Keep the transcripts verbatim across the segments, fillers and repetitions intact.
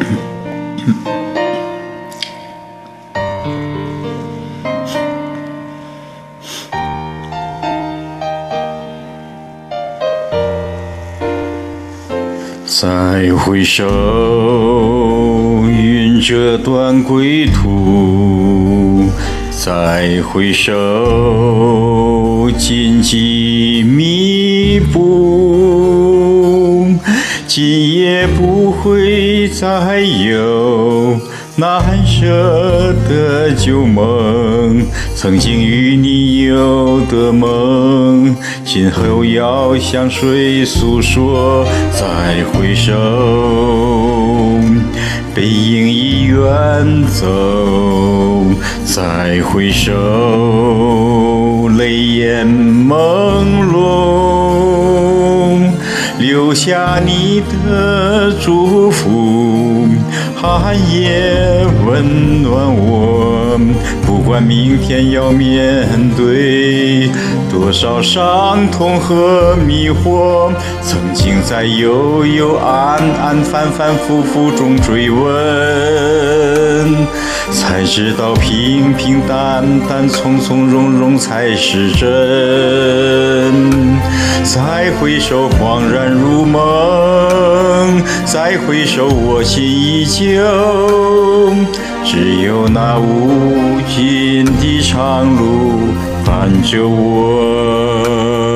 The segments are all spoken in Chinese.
再回首，云遮断归途；再回首，荆棘密布。今夜不会再有难舍的旧梦，曾经与你有的梦，今后要向谁诉说？再回首，背影已远走；再回首，泪眼朦胧，留下你的祝福，寒夜温暖我。不管明天要面对多少伤痛和迷惑，曾经在幽幽暗暗、反反复复中追问，才知道平平淡淡、从从容容才是真。再回首，恍然如梦；再回首，我心依旧。只有那无尽的长路伴着我。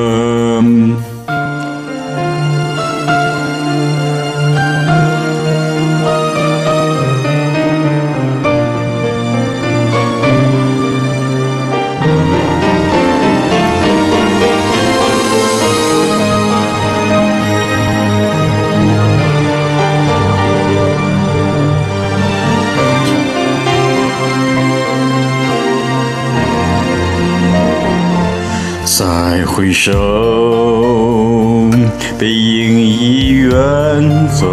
再回首，背影已远走；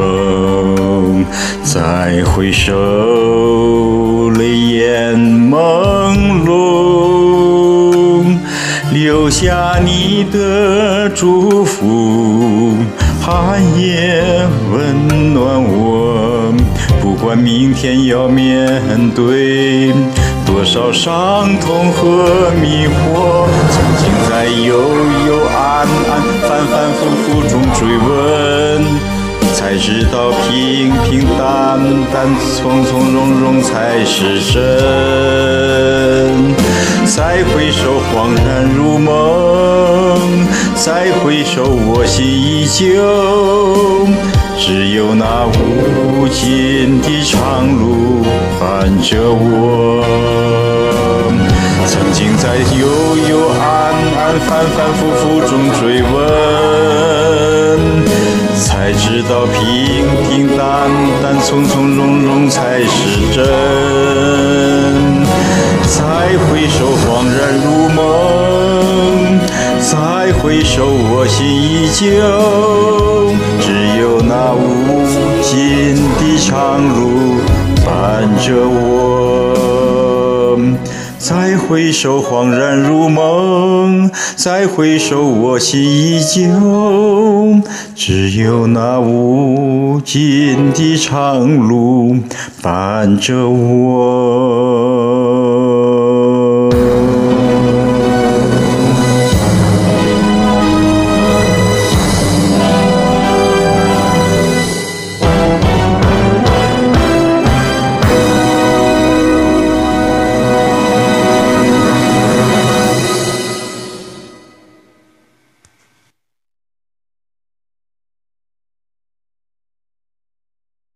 再回首，泪眼朦胧，留下你的祝福，寒夜温暖我。不管明天要面对多少伤痛和迷惑，曾经在幽幽暗暗、反反复复中追问，才知道平平淡淡、从从容容才是真。再回首，恍然如梦；再回首，我心依旧。只有那无尽的长路伴着我。曾经在幽幽暗暗、反反复复中追问，才知道平平淡淡、从从容容才是真。再回首，恍然如梦；再回首，我心依旧。只有那无尽的长路伴着我。再回首，恍然如梦；再回首，我心依旧。只有那无尽的长路伴着我。